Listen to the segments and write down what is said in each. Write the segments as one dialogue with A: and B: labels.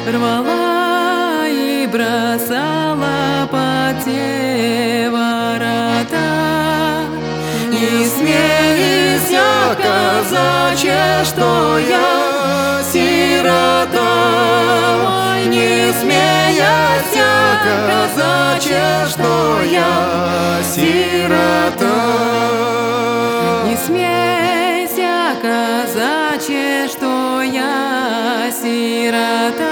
A: рвала и бросала под те ворота. Не смейся, казачья, что я сирота. Ой, не смейся, казачья, что я сирота. Не смейся, казачья, что я сирота.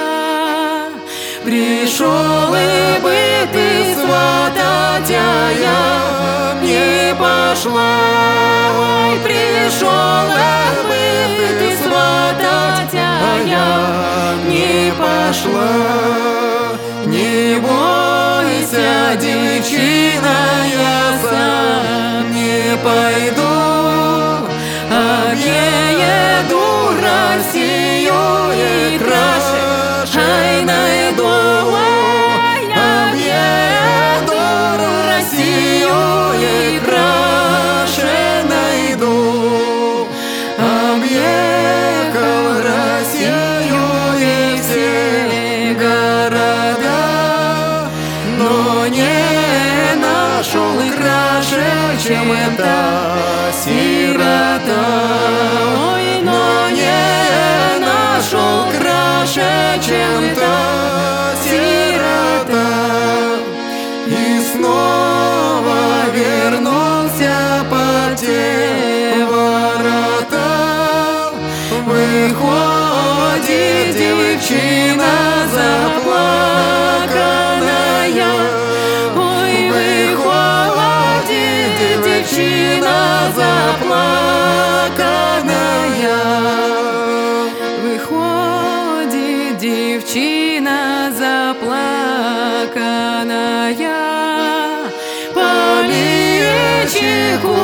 A: Пришел и бы ты сватать, а я не пошла. Ой, пришел и бы ты сватать, а я не пошла. Не бойся, девчина, я сам не пойду, объеду Россию и краше найду. Объеду Россию и краше найду. Объехал Россию и все города, но не нашел краше, чем эта сирота. Ой, но не нашел краше, чем та сирота. И снова вернулся под те ворота. Выходит девчина заплаканная. Ой, выходит девчина заплаканная. Выходит девчина заплаканная. По личику